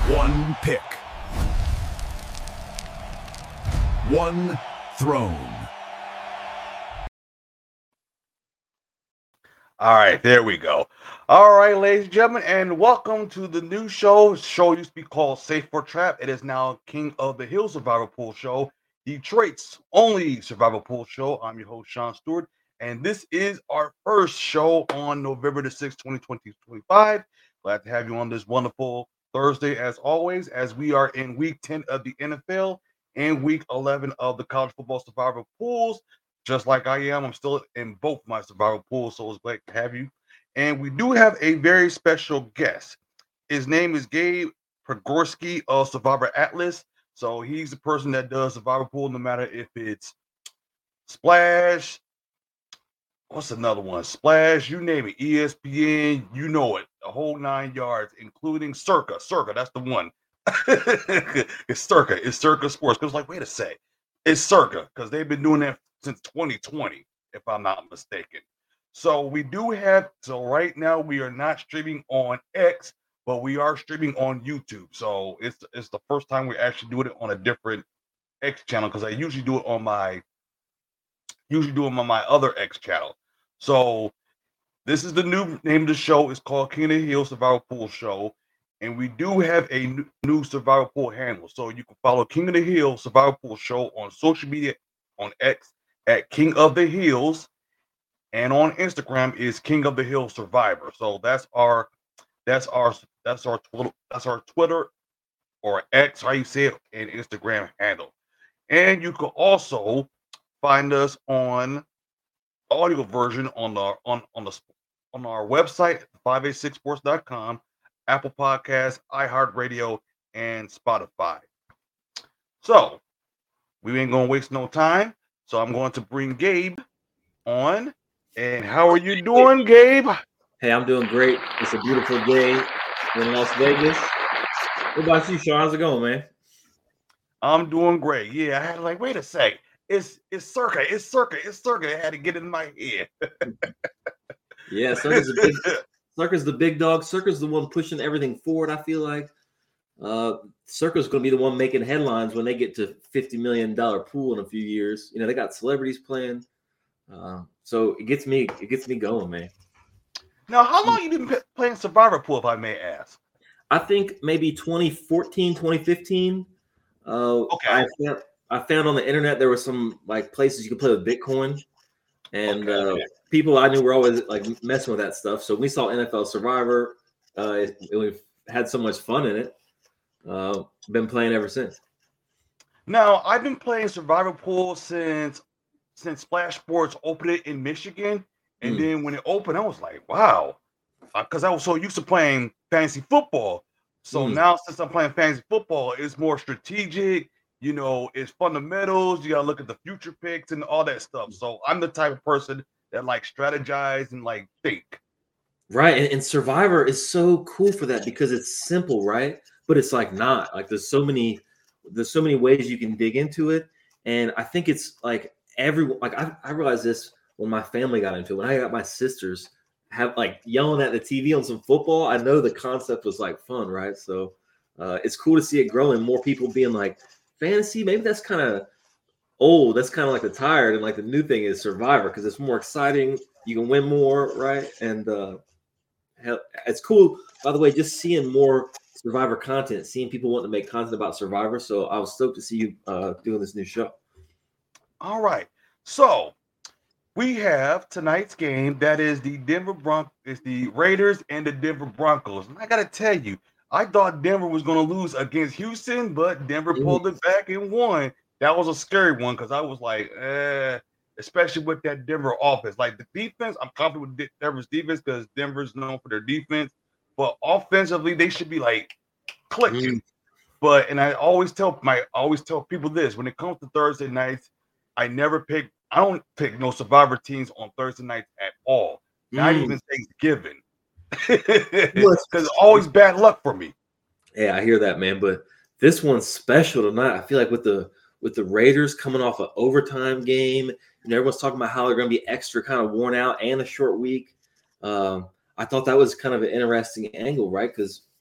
One pick. One throne. All right, there we go. All right, ladies and gentlemen, and welcome to the new show. The show used to be called Safe for Trap. It is now King of the Hill Survival Pool Show, Detroit's only survival pool show. I'm your host, Sean Stewart, and this is our first show on November the 6th, 2025. Glad to have you on this wonderful Thursday, as always, as we are in week 10 of the NFL and week 11 of the college football survival pools. Just like I am, I'm still in both my survival pools, so it's great to have you. And we do have a very special guest. His name is Gabe Pogorski of Survivor Atlas. So he's the person that does survival pool, no matter if it's Splash, what's another one? Splash, you name it, ESPN, you know it, the whole 9 yards, including Circa. Circa, that's the one. It's Circa. It's Circa Sports. Because, like, wait a sec. It's Circa, because they've been doing that since 2020, if I'm not mistaken. So we do have, so right now we are not streaming on X, but we are streaming on YouTube. So it's the first time we're actually doing it on a different X channel, because I usually do it on my other X channel. So this is the new name of the show. It's called King of the Hill Survival Pool Show. And we do have a new survival pool handle. So you can follow King of the Hill Survival Pool Show on social media on X at King of the Hills, and on Instagram is King of the Hill Survivor. So that's our Twitter or X, how you say it, and Instagram handle. And you can also find us on audio version on our website, 586sports.com, Apple Podcasts, iHeartRadio, and Spotify. So we ain't gonna waste no time. So I'm going to bring Gabe on. And how are you doing, Gabe? Hey, I'm doing great. It's a beautiful day in Las Vegas. What about you, Sean? How's it going, man? I'm doing great. Yeah, I had to wait a sec. It's Circa. It's Circa. It's Circa. I had to get it in my head. Yeah, Circa's the big dog. Circa's the one pushing everything forward, I feel like. Circa's going to be the one making headlines when they get to $50 million pool in a few years. You know, they got celebrities playing. So it gets me going, man. Now, how long you been playing Survivor Pool, if I may ask? I think maybe 2014, 2015. Okay. I found on the internet there were some places you could play with Bitcoin, and people I knew were always messing with that stuff. So we saw NFL Survivor. We've had so much fun in it. Been playing ever since. Now, I've been playing Survivor Pool since Splash Sports opened it in Michigan. And then when it opened, I was like, wow. Because I was so used to playing fantasy football. So now since I'm playing fantasy football, it's more strategic. You know, it's fundamentals. You got to look at the future picks and all that stuff. So I'm the type of person that strategize and think. Right. And Survivor is so cool for that because it's simple, right? But it's not. There's so many ways you can dig into it. And I think it's everyone, I realized this when my family got into it. When I got my sisters have yelling at the TV on some football, I know the concept was fun, right? So it's cool to see it growing. More people being fantasy. Maybe that's kind of old. That's kind of the tired, and the new thing is Survivor because it's more exciting. You can win more, right? And it's cool. By the way, just seeing more Survivor content, seeing people want to make content about Survivor. So I was stoked to see you doing this new show. All right. So we have tonight's game. That is the Raiders and the Denver Broncos. And I got to tell you, I thought Denver was going to lose against Houston, but Denver pulled it back and won. That was a scary one because I was especially with that Denver offense. The defense, I'm confident with Denver's defense because Denver's known for their defense. But offensively, they should be clicking. But I always tell people this: when it comes to Thursday nights, I don't pick no Survivor teams on Thursday nights at all. Not even Thanksgiving. Because it's always bad luck for me. Yeah, I hear that, man. But this one's special tonight. I feel with the Raiders coming off an overtime game, and everyone's talking about how they're going to be extra kind of worn out and a short week. I thought that was kind of an interesting angle, right? Because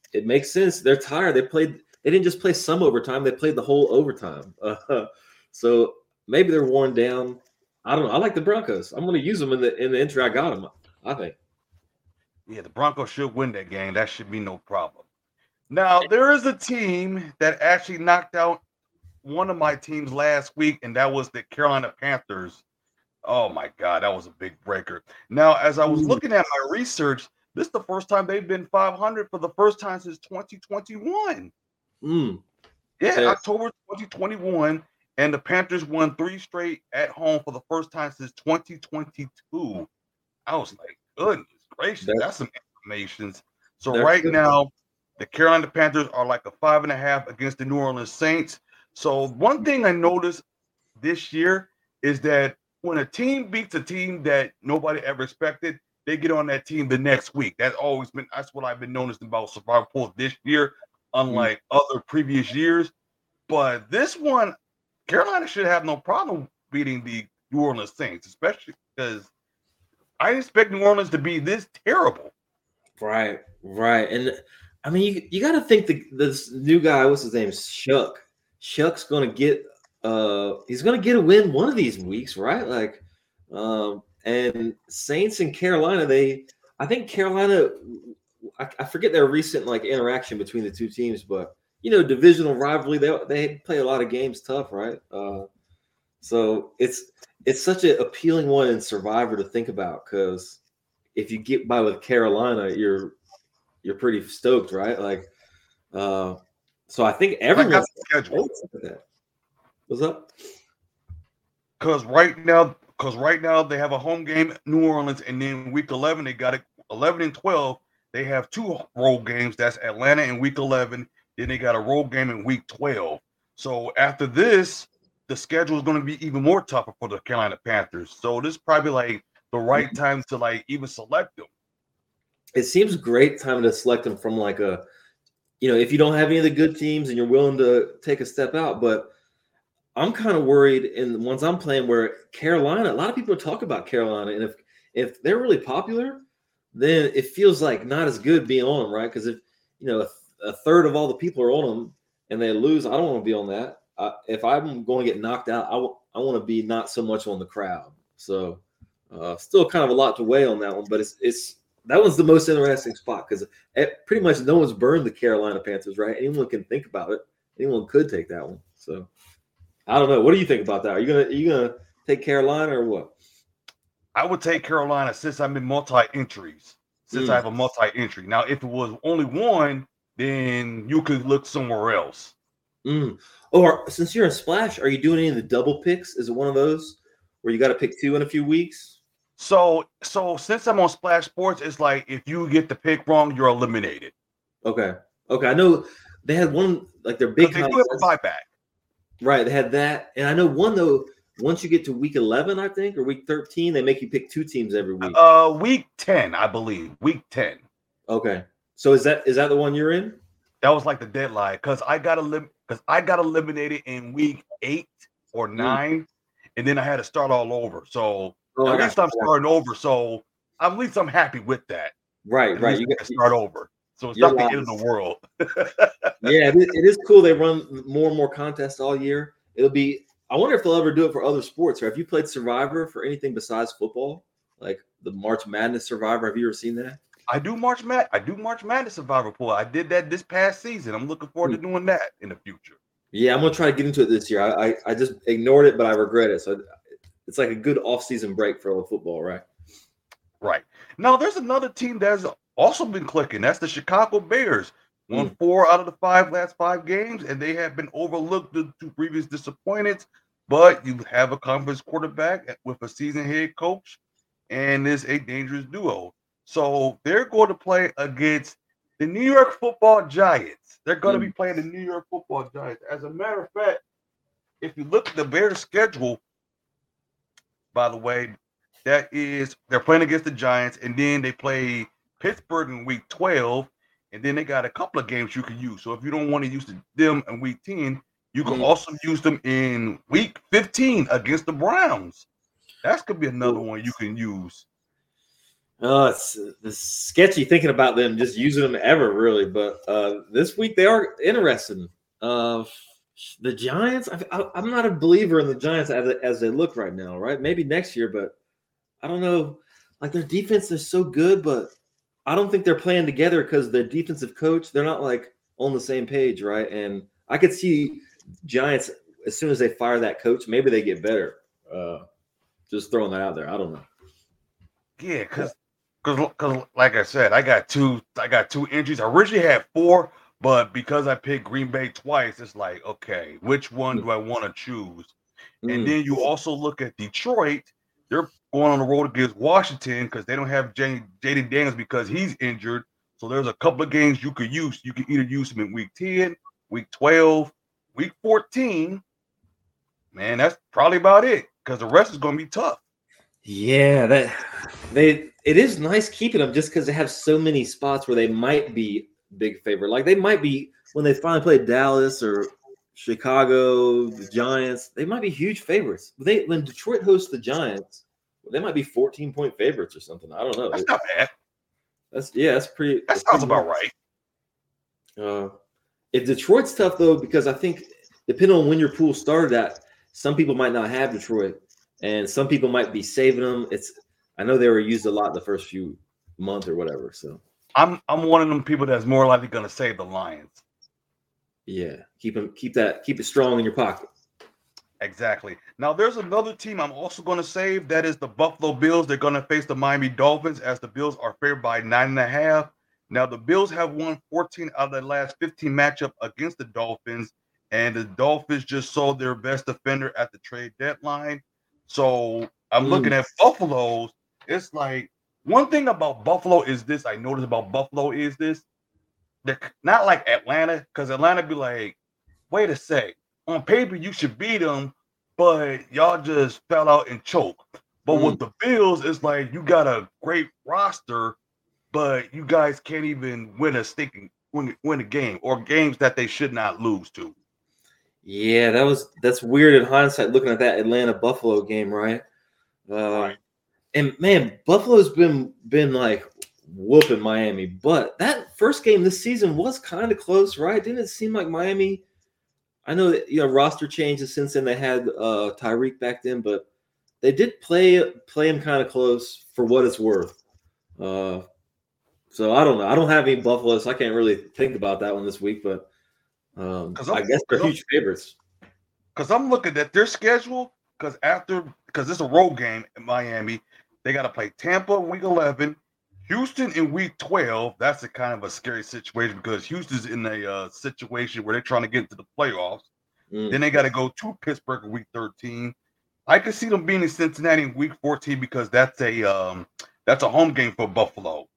it makes sense. They're tired. They didn't just play some overtime. They played the whole overtime. So maybe they're worn down. I don't know. I like the Broncos. I'm going to use them in the entry. I got them, I think. Yeah, the Broncos should win that game. That should be no problem. Now, there is a team that actually knocked out one of my teams last week, and that was the Carolina Panthers. Oh, my God, that was a big breaker. Now, as I was looking at my research, this is the first time they've been 500 for the first time since 2021. Yeah, October 2021, and the Panthers won 3 straight at home for the first time since 2022. I was like, goodness gracious, that's some information. So right now, the Carolina Panthers are like a 5.5 against the New Orleans Saints. So one thing I noticed this year is that when a team beats a team that nobody ever expected, they get on that team the next week. That's what I've been noticing about Survivor Pool this year, unlike other previous years. But this one, Carolina should have no problem beating the New Orleans Saints, especially because I didn't expect New Orleans to be this terrible. Right. And I mean, you got to think this new guy, what's his name, Shuck. Shuck's going to get he's going to get a win one of these weeks, right? Like, and Saints and Carolina, I think Carolina, I forget their recent like interaction between the two teams, but divisional rivalry, they play a lot of games tough, right? So it's such an appealing one in Survivor to think about, because if you get by with Carolina, you're pretty stoked, right? Like, so I think everyone schedule. What's up? Because right now they have a home game, New Orleans, and then week 11 they got it 11 and 12. They have 2 road games. That's Atlanta in week 11. Then they got a road game in week 12. So after this, the schedule is going to be even more tougher for the Carolina Panthers. So this is probably like the right time to like even select them. It seems a great time to select them from like if you don't have any of the good teams and you're willing to take a step out. But I'm kind of worried in the ones I'm playing where Carolina, a lot of people talk about Carolina, and if they're really popular, then it feels like not as good being on them, right? Because if a third of all the people are on them and they lose, I don't want to be on that. If I'm going to get knocked out, I want to be not so much on the crowd. So still kind of a lot to weigh on that one, but it's that one's the most interesting spot because pretty much no one's burned the Carolina Panthers, right? Anyone can think about it. Anyone could take that one. So I don't know. What do you think about that? Are you gonna take Carolina or what? I would take Carolina since I'm in multi-entries. Since I have a multi-entry. Now, if it was only one, then you could look somewhere else. Or since you're in Splash, are you doing any of the double picks? Is it one of those where you got to pick 2 in a few weeks? So since I'm on Splash Sports, it's like if you get the pick wrong, you're eliminated. Okay. I know they had one like their big. They do have a buyback. Right, they had that, and I know one though. Once you get to week 11, I think, or week 13, they make you pick 2 teams every week. Week 10, I believe. Week 10. Okay, so is that the one you're in? That was like the deadline because I got eliminated in week 8 or 9, and then I had to start all over. So at least I'm starting over. So at least I'm happy with that. Right. You got to start over. So it's not the end of the world. Yeah, it is cool. They run more and more contests all year. I wonder if they'll ever do it for other sports. Or have you played Survivor for anything besides football? Like the March Madness Survivor. Have you ever seen that? I do March Madness Survivor Pool. I did that this past season. I'm looking forward to doing that in the future. Yeah, I'm gonna try to get into it this year. I just ignored it, but I regret it. So it's like a good off-season break for football, right? Right. Now there's another team that's also been clicking. That's the Chicago Bears. Won 4 out of the last 5 games, and they have been overlooked due to previous disappointments. But you have a conference quarterback with a seasoned head coach, and it's a dangerous duo. So they're going to play against the New York Football Giants. They're going to be playing the New York Football Giants. As a matter of fact, if you look at the Bears' schedule, by the way, they're playing against the Giants, and then they play Pittsburgh in week 12. And then they got a couple of games you can use. So if you don't want to use them in week 10, you can also use them in week 15 against the Browns. That could be another one you can use. It's sketchy thinking about them just using them ever, really. But this week they are interesting. The Giants, I'm not a believer in the Giants as they look right now, right? Maybe next year, but I don't know. Like their defense is so good, but I don't think they're playing together because the defensive coach, they're not like on the same page, right? And I could see Giants as soon as they fire that coach, maybe they get better. Just throwing that out there. I don't know. Yeah, because like I said, I got two injuries. I originally had 4, but because I picked Green Bay twice, it's like, okay, which one do I want to choose? And then you also look at Detroit. They're going on the road against Washington because they don't have Jaden Daniels because he's injured. So there's a couple of games you could use. You could either use him in week 10, week 12, week 14. Man, that's probably about it because the rest is going to be tough. Yeah, it is nice keeping them just because they have so many spots where they might be big favorite. Like they might be when they finally play Dallas or Chicago, the Giants, they might be huge favorites. When Detroit hosts the Giants, they might be 14-point favorites or something. I don't know. That's not bad. That's pretty. That sounds about right. If Detroit's tough though, because I think depending on when your pool started at, some people might not have Detroit. And some people might be saving them. I know they were used a lot the first few months or whatever. So I'm one of them people that's more likely going to save the Lions. Yeah, keep it strong in your pocket. Exactly. Now there's another team I'm also going to save. That is the Buffalo Bills. They're going to face the Miami Dolphins as the Bills are favored by 9.5. Now the Bills have won 14 out of the last 15 matchup against the Dolphins, and the Dolphins just sold their best defender at the trade deadline. So I'm looking at Buffalo's. It's like one thing about Buffalo is this. I noticed about Buffalo is this. They're not like Atlanta, because Atlanta be like, wait a sec. On paper, you should beat them, but y'all just fell out and choked. But with the Bills, it's like you got a great roster, but you guys can't even win a game or games that they should not lose to. Yeah, that's weird in hindsight looking at that Atlanta Buffalo game, right? Right. And man, Buffalo's been like whooping Miami, but that first game this season was kind of close, right? Didn't it seem like Miami? I know that roster changes since then. They had Tyreek back then, but they did play him kind of close for what it's worth. So I don't know. I don't have any Buffalo, so I can't really think about that one this week, but. I guess they're huge favorites. Because I'm looking at their schedule. Because it's a road game in Miami, they got to play Tampa in week 11, Houston in week 12. That's a kind of a scary situation because Houston's in a situation where they're trying to get into the playoffs. Then they got to go to Pittsburgh in week 13. I could see them being in Cincinnati in week 14 because that's a home game for Buffalo.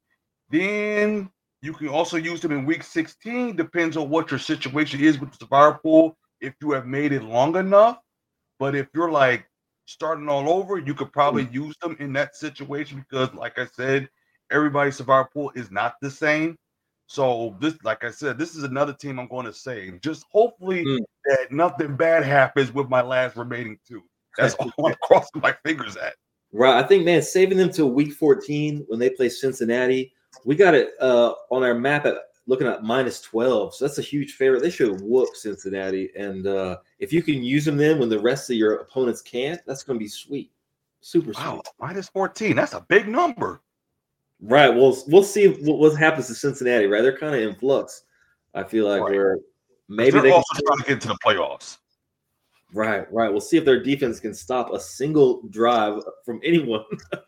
Then you can also use them in week 16. Depends on what your situation is with the survivor pool, if you have made it long enough. But if you're like starting all over, you could probably use them in that situation because, like I said, everybody's survivor pool is not the same. So this, like I said, this is another team I'm going to save. Just hopefully that nothing bad happens with my last remaining 2. That's all I'm crossing my fingers at. Right. I think, man, saving them till week 14 when they play Cincinnati. We got it on our map at looking at -12. So that's a huge favorite. They should whoop Cincinnati. And if you can use them then when the rest of your opponents can't, that's going to be sweet. Super sweet. Wow, -14. That's a big number. Right. Well, we'll see what happens to Cincinnati, right? They're kind of in flux. I feel like where maybe they're also trying to get to the playoffs. Right. We'll see if their defense can stop a single drive from anyone.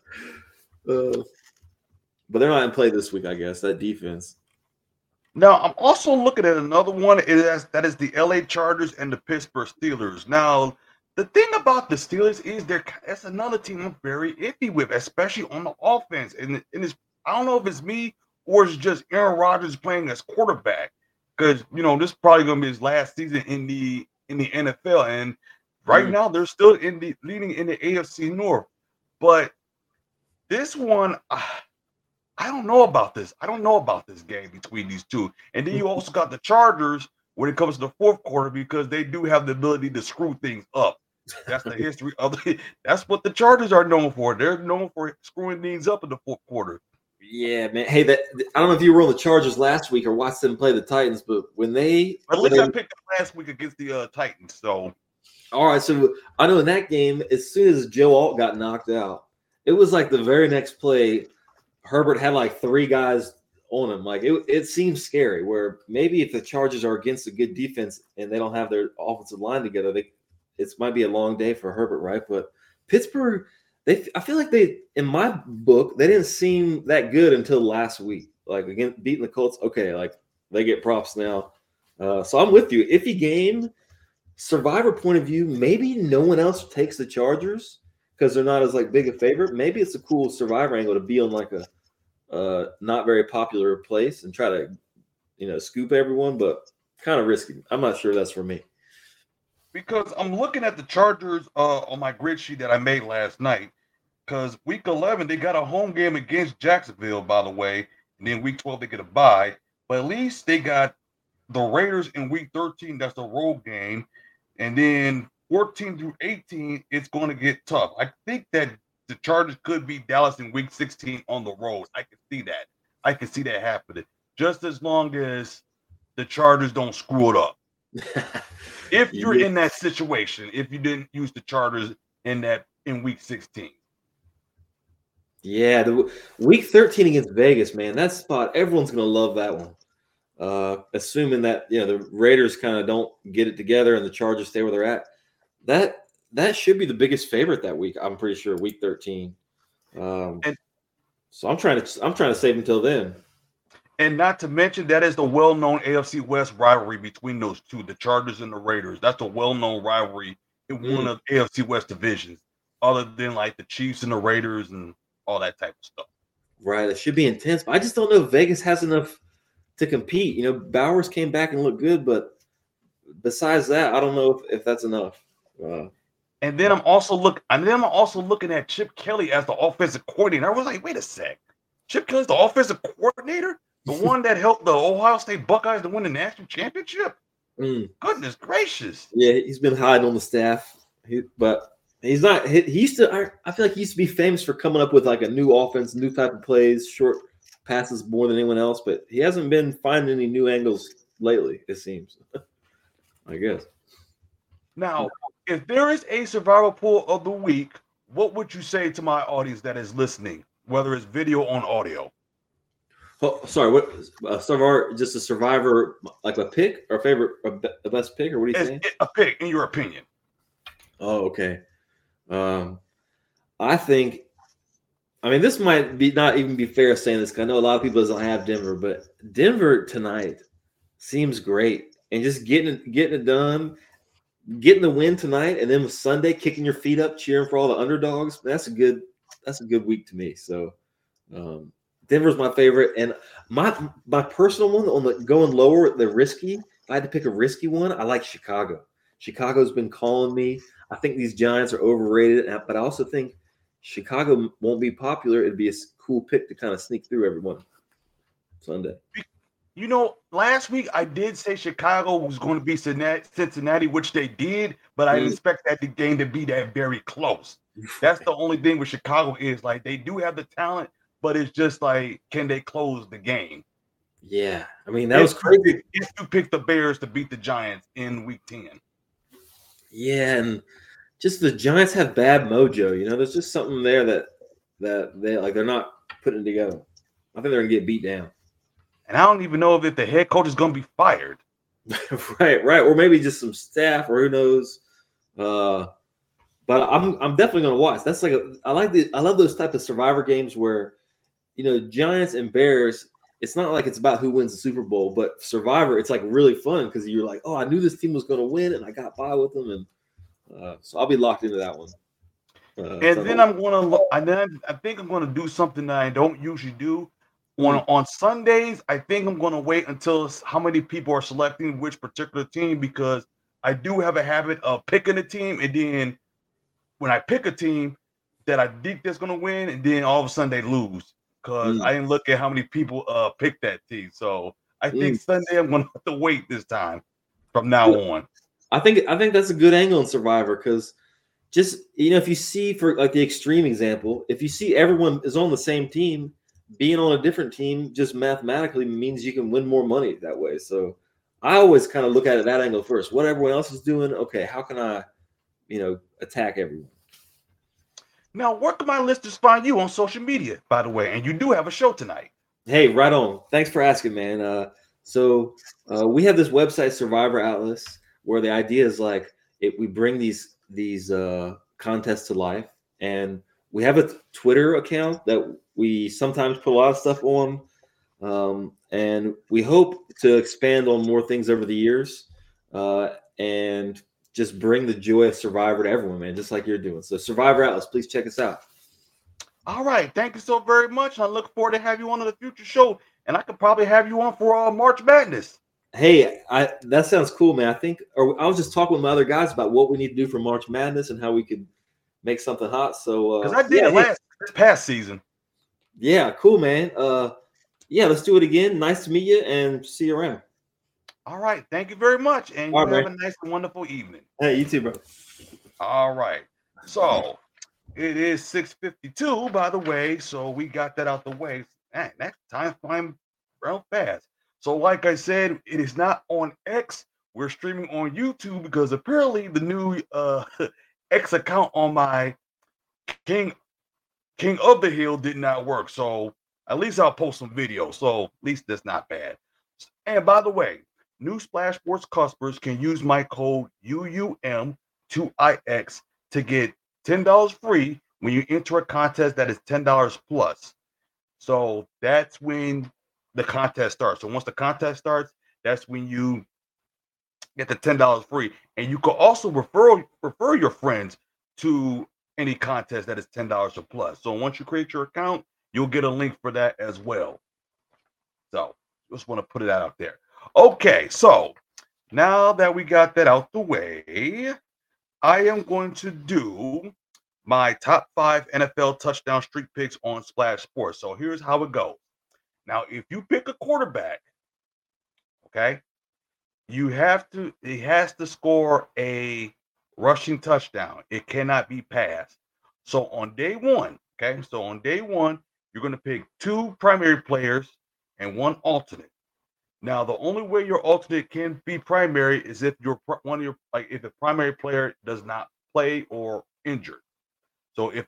But they're not in play this week, I guess, that defense. Now, I'm also looking at another one. That is the LA Chargers and the Pittsburgh Steelers. Now, the thing about the Steelers is that's another team I'm very iffy with, especially on the offense. And it's, I don't know if it's me or it's just Aaron Rodgers playing as quarterback. Because, this is probably going to be his last season in the NFL. And right now, they're still leading in the AFC North. But this one... I don't know about this. I don't know about this game between these two. And then you also got the Chargers when it comes to the fourth quarter because they do have the ability to screw things up. That's the history of the. That's what the Chargers are known for. They're known for screwing things up in the fourth quarter. Yeah, man. Hey, I don't know if you were on the Chargers last week or watched them play the Titans, but At least I picked them last week against the Titans. So, all right. So I know in that game, as soon as Joe Alt got knocked out, it was like the very next play, Herbert had like 3 guys on him. Like it seems scary. Where maybe if the Chargers are against a good defense and they don't have their offensive line together, it might be a long day for Herbert, right? But Pittsburgh, I feel like in my book, they didn't seem that good until last week. Like again, beating the Colts, okay, like they get props now. So I'm with you. Iffy game, Survivor point of view, maybe no one else takes the Chargers because they're not as like big a favorite. Maybe it's a cool Survivor angle to be on like a not very popular place and try to scoop everyone, but kind of risky. I'm not sure that's for me. Because I'm looking at the Chargers on my grid sheet that I made last night. Because week 11 they got a home game against Jacksonville, by the way, and then week 12 they get a bye. But at least they got the Raiders in week 13. That's a road game, and then 14 through 18 it's going to get tough. I think that the Chargers could beat Dallas in week 16 on the road. I can see that. I can see that happening. Just as long as the Chargers don't screw it up. If you're in that situation, if you didn't use the Chargers in week 16. Yeah, the week 13 against Vegas, man, that spot, everyone's going to love that one. Assuming that the Raiders kind of don't get it together and the Chargers stay where they're at. That should be the biggest favorite that week. I'm pretty sure week 13. So I'm trying to save until then. And not to mention that is the well-known AFC West rivalry between those two, the Chargers and the Raiders. That's a well-known rivalry in one of the AFC West divisions, other than like the Chiefs and the Raiders and all that type of stuff. Right. It should be intense, but I just don't know if Vegas has enough to compete. Bowers came back and looked good, but besides that, I don't know if that's enough. And then I'm also looking at Chip Kelly as the offensive coordinator. I was like, wait a sec. Chip Kelly's the offensive coordinator? The one that helped the Ohio State Buckeyes to win the national championship? Goodness gracious. Yeah, he's been hiding on the staff. But he's not. He used to. I feel like he used to be famous for coming up with like a new offense, new type of plays, short passes more than anyone else. But he hasn't been finding any new angles lately, it seems. I guess. Now, if there is a survival pool of the week, what would you say to my audience that is listening, whether it's video or audio? Oh, sorry, what survivor? Just a survivor, like a pick or favorite, the best pick, or what are you saying? A pick, in your opinion. Oh, okay. I think. I mean, this might not even be fair saying this because I know a lot of people don't have Denver, but Denver tonight seems great, and just getting it done, getting the win tonight, and then Sunday kicking your feet up, cheering for all the underdogs. That's a good week to me. So. Denver's my favorite, and my personal one on the going lower, the risky. If I had to pick a risky one, I like Chicago. Chicago's been calling me. I think these Giants are overrated, but I also think Chicago won't be popular. It'd be a cool pick to kind of sneak through everyone Sunday. Last week I did say Chicago was going to be Cincinnati, which they did, but I didn't expect that game to be that very close. That's the only thing with Chicago is like they do have the talent. But it's just like, can they close the game? Yeah. I mean, that was crazy. If you pick the Bears to beat the Giants in week 10. Yeah, and just the Giants have bad mojo. There's just something there that they're not putting it together. I think they're going to get beat down. And I don't even know if the head coach is going to be fired. Right. Or maybe just some staff, or who knows. But I'm definitely going to watch. That's like I love those type of survivor games where Giants and Bears, it's not like it's about who wins the Super Bowl, but Survivor, it's like really fun because you're like, oh, I knew this team was going to win, and I got by with them, and so I'll be locked into that one. And then I think I'm going to do something that I don't usually do. On Sundays, I think I'm going to wait until how many people are selecting which particular team, because I do have a habit of picking a team, and then when I pick a team that I think that's going to win, and then all of a sudden they lose. Because I didn't look at how many people picked that team. So I think Sunday I'm going to have to wait this time from now on. I think that's a good angle in Survivor because just, if you see, for like the extreme example, if you see everyone is on the same team, being on a different team just mathematically means you can win more money that way. So I always kind of look at it that angle first. What everyone else is doing, okay, how can I, attack everyone? Now, where can my listeners find you on social media, by the way? And you do have a show tonight. Hey, right on. Thanks for asking, man. We have this website, Survivor Atlas, where the idea is like we bring these contests to life, and we have a Twitter account that we sometimes put a lot of stuff on, and we hope to expand on more things over the years, and just bring the joy of Survivor to everyone, man, just like you're doing. So Survivor Atlas, please check us out. All right. Thank you so very much. I look forward to have you on the future show. And I could probably have you on for March Madness. Hey, that sounds cool, man. I was just talking with my other guys about what we need to do for March Madness and how we could make something hot. So because I did it this past season. Yeah, cool, man. Let's do it again. Nice to meet you and see you around. All right. Thank you very much. And you have a nice and wonderful evening. Hey, you too, bro. All right. So it is 6:52, by the way. So we got that out the way. Man, that time flying real fast. So, like I said, it is not on X. We're streaming on YouTube because apparently the new X account on my King of the Hill did not work. So at least I'll post some videos. So at least that's not bad. And by the way, new Splash Sports customers can use my code UUM2IX to get $10 free when you enter a contest that is $10 plus. So that's when the contest starts. So once the contest starts, that's when you get the $10 free. And you can also refer your friends to any contest that is $10 or plus. So once you create your account, you'll get a link for that as well. So just want to put it out there. Okay, so now that we got that out the way, I am going to do my top 5 NFL touchdown streak picks on Splash Sports. So here's how it goes. Now, if you pick a quarterback, okay, he has to score a rushing touchdown. It cannot be passed. So on day one, you're going to pick 2 primary players and 1 alternate. Now, the only way your alternate can be primary is if if the primary player does not play or injured. So if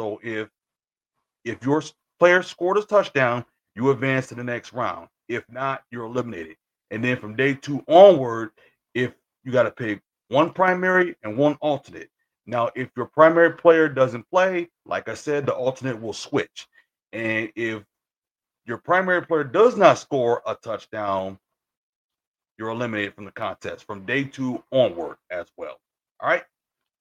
your player scored a touchdown, you advance to the next round. If not, you're eliminated. And then from day 2 onward, if you got to pick 1 primary and 1 alternate. Now, if your primary player doesn't play, like I said, the alternate will switch. And if your primary player does not score a touchdown, you're eliminated from the contest from day 2 onward as well. All right.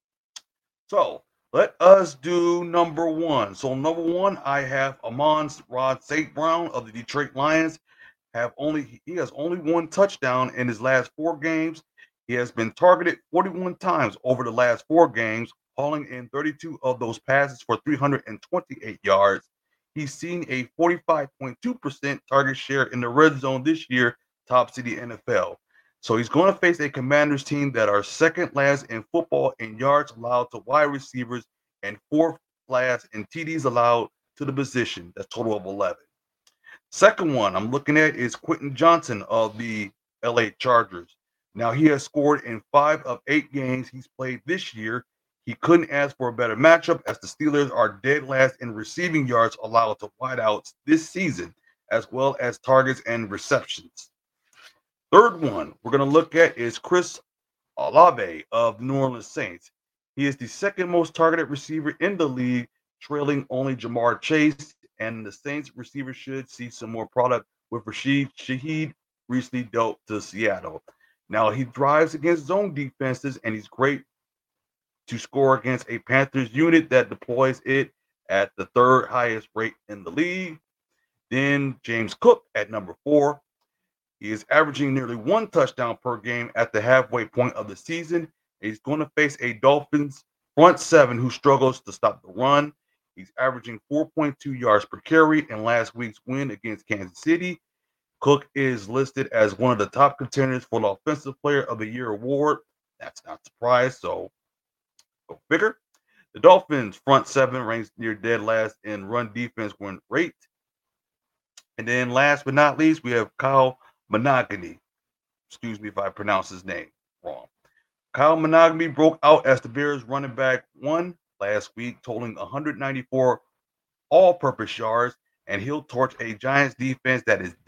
So let us do number 1. So number 1, I have Amon-Ra St. Brown of the Detroit Lions. He has only 1 touchdown in his last 4 games. He has been targeted 41 times over the last 4 games, hauling in 32 of those passes for 328 yards. He's seen a 45.2% target share in the red zone this year, tops the NFL. So he's going to face a Commanders team that are second last in football in yards allowed to wide receivers and 4th last in TDs allowed to the position. That's total of 11. Second one I'm looking at is Quentin Johnson of the LA Chargers. Now, he has scored in 5 of 8 games he's played this year. He couldn't ask for a better matchup as the Steelers are dead last in receiving yards allowed to wideouts this season, as well as targets and receptions. Third one we're going to look at is Chris Olave of New Orleans Saints. He is the second most targeted receiver in the league, trailing only Jamar Chase, and the Saints receiver should see some more product with Rashid Shaheed recently dealt to Seattle. Now, he drives against zone defenses, and he's great to score against a Panthers unit that deploys it at the 3rd highest rate in the league. Then James Cook at number 4. He is averaging nearly 1 touchdown per game at the halfway point of the season. He's going to face a Dolphins front 7 who struggles to stop the run. He's averaging 4.2 yards per carry in last week's win against Kansas City. Cook is listed as one of the top contenders for the Offensive Player of the Year award. That's not a surprise, so go figure. The Dolphins' front seven ranks near dead last in run defense win rate. And then last but not least, we have Kyle Monogamy. Excuse me if I pronounce his name wrong. Kyle Monogamy broke out as the Bears running back one last week, totaling 194 all-purpose yards, and he'll torch a Giants defense that is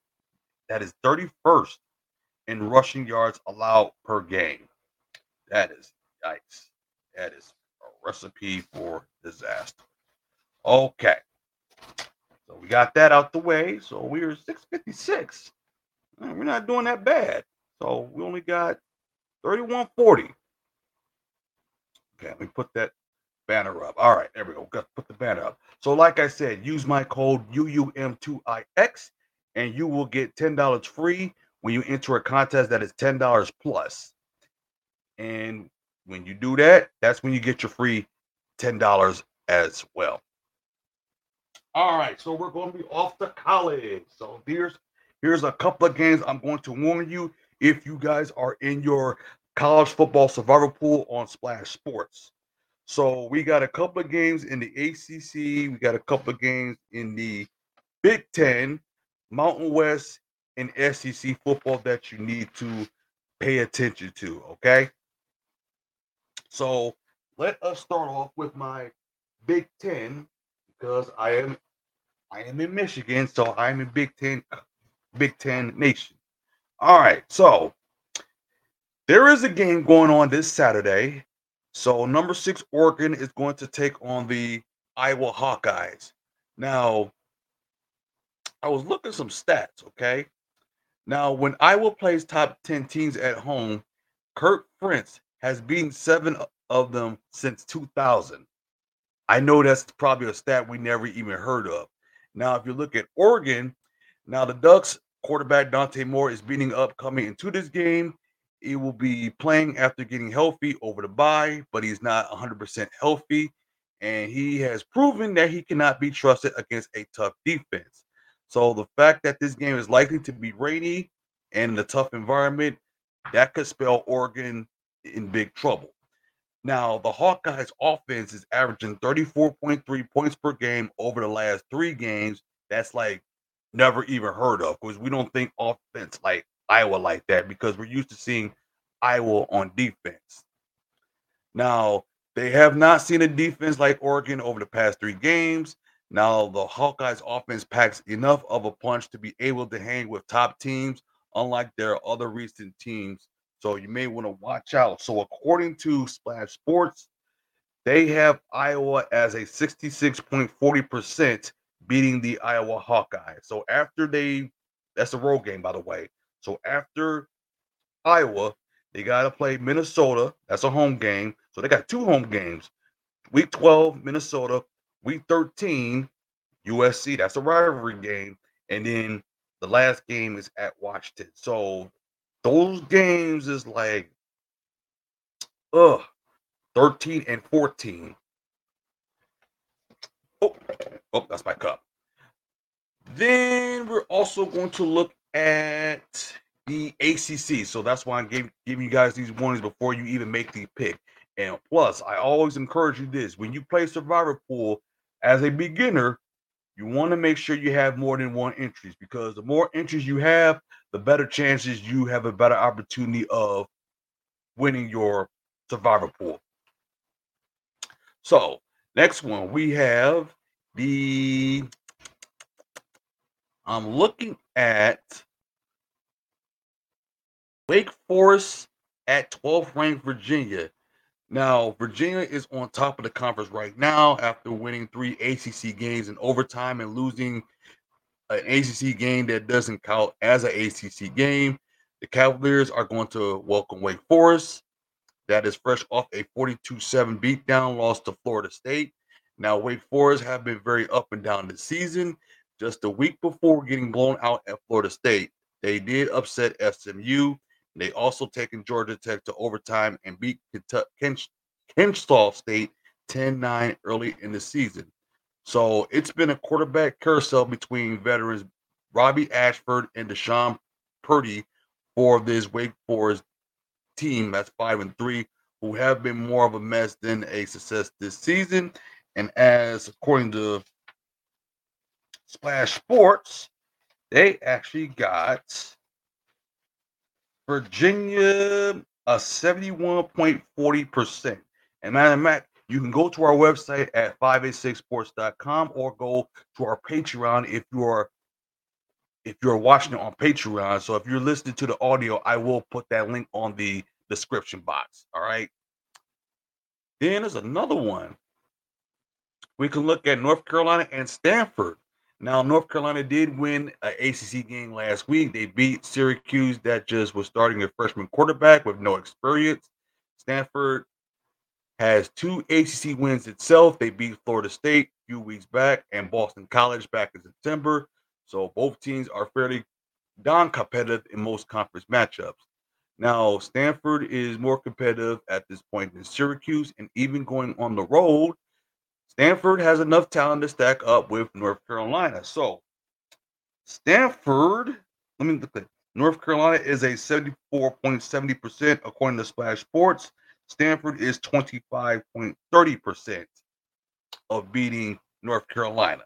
31st in rushing yards allowed per game. That is yikes. That is a recipe for disaster. Okay. So we got that out the way. So we're 656. We're not doing that bad. So we only got 3140. Okay, let me put that banner up. All right, there we go. Got to put the banner up. So like I said, use my code UUM2IX and you will get $10 free when you enter a contest that is $10 plus. And when you do that, that's when you get your free $10 as well. All right, so we're going to be off to college. So here's a couple of games I'm going to warn you if you guys are in your college football survivor pool on Splash Sports. So we got a couple of games in the ACC. We got a couple of games in the Big Ten, Mountain West, and SEC football that you need to pay attention to, okay? So let us start off with my Big Ten because I am in Michigan, so I'm in Big Ten Nation. All right, so there is a game going on this Saturday. So number 6 Oregon is going to take on the Iowa Hawkeyes. Now, I was looking at some stats, okay? Now, when Iowa plays top 10 teams at home, Kirk Ferentz has beaten 7 of them since 2000. I know that's probably a stat we never even heard of. Now, if you look at Oregon, now the Ducks quarterback Dante Moore is beating up coming into this game. He will be playing after getting healthy over the bye, but he's not 100% healthy. And he has proven that he cannot be trusted against a tough defense. So the fact that this game is likely to be rainy and in a tough environment, that could spell Oregon in big trouble. Now, the Hawkeyes offense is averaging 34.3 points per game over the last 3 games. That's like never even heard of because we don't think offense like Iowa like that because we're used to seeing Iowa on defense. Now, they have not seen a defense like Oregon over the past 3 games. Now, the Hawkeyes offense packs enough of a punch to be able to hang with top teams, unlike their other recent teams. So you may want to watch out. So according to Splash Sports, they have Iowa as a 66.40% beating the Iowa Hawkeyes. So after that's a road game, by the way. So after Iowa, they got to play Minnesota. That's a home game. So they got 2 home games. Week 12, Minnesota. Week 13, USC. That's a rivalry game. And then the last game is at Washington. So those games is like, 13 and 14. Oh, that's my cup. Then we're also going to look at the ACC. So that's why I'm giving you guys these warnings before you even make the pick. And plus, I always encourage you this. When you play Survivor Pool as a beginner, you want to make sure you have more than 1 entries because the more entries you have, the better chances you have a better opportunity of winning your Survivor Pool. So, next one, we have I'm looking at Wake Forest at 12th ranked Virginia. Now, Virginia is on top of the conference right now after winning 3 ACC games in overtime and losing an ACC game that doesn't count as an ACC game. The Cavaliers are going to welcome Wake Forest. That is fresh off a 42-7 beatdown loss to Florida State. Now, Wake Forest have been very up and down this season. Just a week before getting blown out at Florida State, they did upset SMU. They also taken Georgia Tech to overtime and beat Kennesaw State 10-9 early in the season. So it's been a quarterback carousel between veterans Robbie Ashford and Deshaun Purdy for this Wake Forest team that's 5-3, who have been more of a mess than a success this season. And as according to Splash Sports, they actually got Virginia a 71.40%. And matter of fact, you can go to our website at 586sports.com or go to our Patreon if you're watching it on Patreon. So if you're listening to the audio, I will put that link on the description box. All right. Then there's another one. We can look at North Carolina and Stanford. Now, North Carolina did win an ACC game last week. They beat Syracuse that just was starting a freshman quarterback with no experience. Stanford has 2 ACC wins itself. They beat Florida State a few weeks back and Boston College back in September. So both teams are fairly non-competitive in most conference matchups. Now, Stanford is more competitive at this point than Syracuse, and even going on the road, Stanford has enough talent to stack up with North Carolina. So, Stanford, let me look at North Carolina is a 74.70% according to Splash Sports. Stanford is 25.30% of beating North Carolina.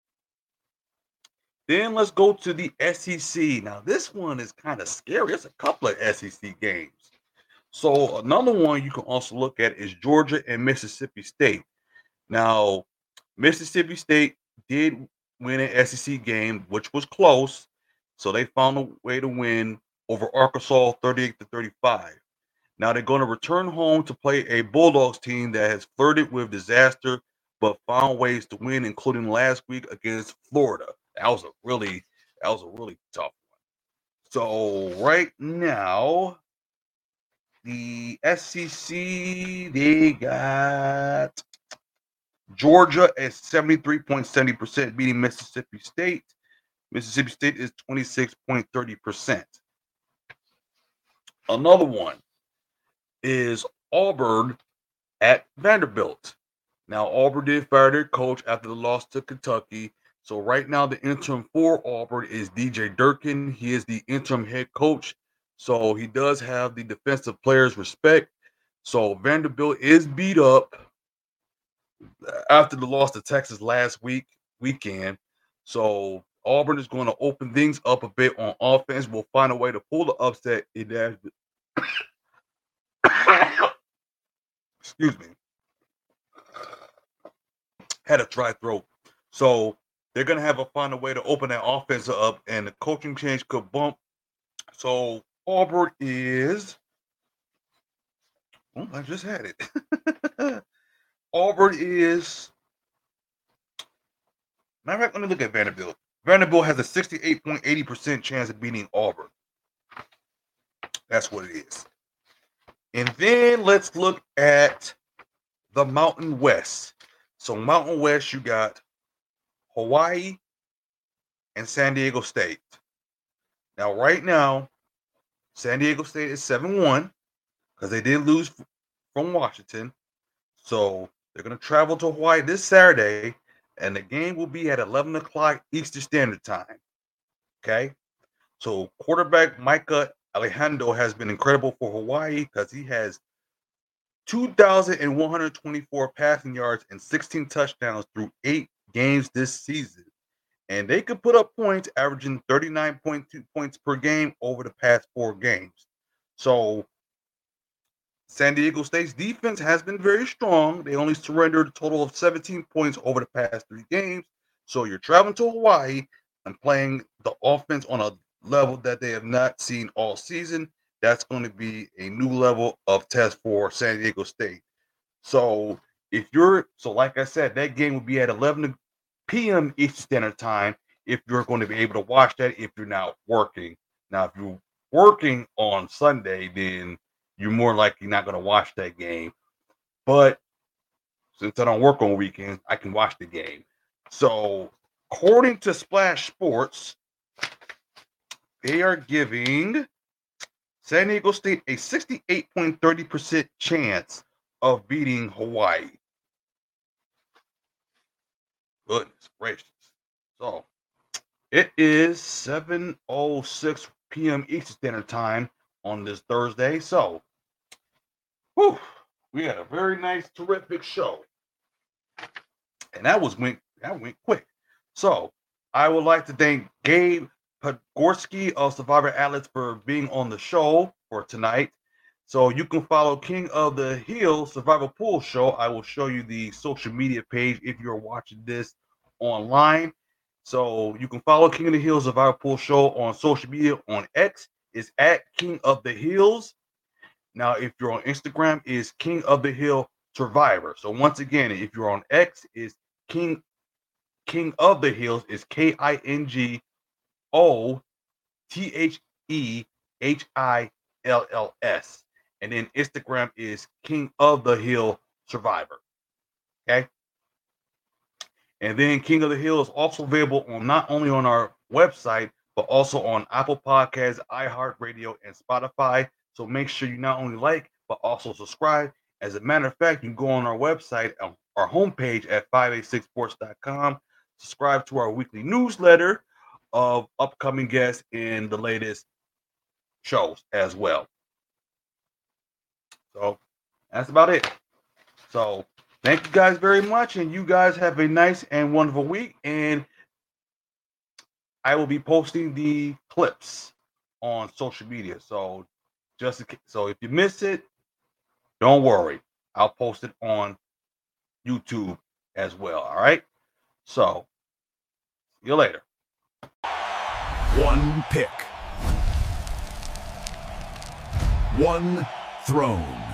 Then let's go to the SEC. Now, this one is kind of scary. There's a couple of SEC games. So, another one you can also look at is Georgia and Mississippi State. Now, Mississippi State did win an SEC game, which was close. So they found a way to win over Arkansas 38-35. Now they're going to return home to play a Bulldogs team that has flirted with disaster, but found ways to win, including last week against Florida. That was a really tough one. So right now, the SEC, they got Georgia at 73.70% beating Mississippi State. Mississippi State is 26.30%. Another one is Auburn at Vanderbilt. Now, Auburn did fire their coach after the loss to Kentucky. So right now, the interim for Auburn is DJ Durkin. He is the interim head coach. So he does have the defensive players' respect. So Vanderbilt is beat up after the loss to Texas last weekend. So Auburn is going to open things up a bit on offense. We'll find a way to pull the upset. Excuse me. Had a dry throat. So they're going to find a way to open that offense up, and the coaching change could bump. So Auburn is, I just had it. Auburn is, matter of fact, let me look at Vanderbilt. Vanderbilt has a 68.80% chance of beating Auburn. That's what it is. And then let's look at the Mountain West. So Mountain West, you got Hawaii and San Diego State. Now, right now, San Diego State is 7-1 because they did lose from Washington. So they're going to travel to Hawaii this Saturday, and the game will be at 11 o'clock Eastern Standard Time. Okay? So quarterback Micah Alejandro has been incredible for Hawaii because he has 2,124 passing yards and 16 touchdowns through 8 games this season. And they could put up points, averaging 39.2 points per game over the past 4 games. So San Diego State's defense has been very strong. They only surrendered a total of 17 points over the past 3 games. So you're traveling to Hawaii and playing the offense on a level that they have not seen all season. That's going to be a new level of test for San Diego State. So like I said, that game will be at 11 p.m. Eastern Standard Time if you're going to be able to watch that if you're not working. Now, if you're working on Sunday, then you're more likely not going to watch that game. But since I don't work on weekends, I can watch the game. So, according to Splash Sports, they are giving San Diego State a 68.30% chance of beating Hawaii. Goodness gracious. So, it is 7:06 p.m. Eastern Standard Time on this Thursday. So, We had a very nice, terrific show. And that went quick. So I would like to thank Gabe Podgorski of Survivor Atlas for being on the show for tonight. So you can follow King of the Hill Survivor Pool Show. I will show you the social media page if you're watching this online. So you can follow King of the Hill Survivor Pool Show on social media. On X is at King of the Hills. Now, if you're on Instagram, is King of the Hill Survivor. So once again, if you're on X, is King of the Hills is KingOthehills. And then Instagram is King of the Hill Survivor. Okay. And then King of the Hill is also available on not only on our website, but also on Apple Podcasts, iHeartRadio, and Spotify. So make sure you not only like, but also subscribe. As a matter of fact, you can go on our website, our homepage at 586sports.com. Subscribe to our weekly newsletter of upcoming guests and the latest shows as well. So that's about it. So thank you guys very much, and you guys have a nice and wonderful week. And I will be posting the clips on social media. So if you miss it, don't worry. I'll post it on YouTube as well. All right. So see you later. One pick. One throne.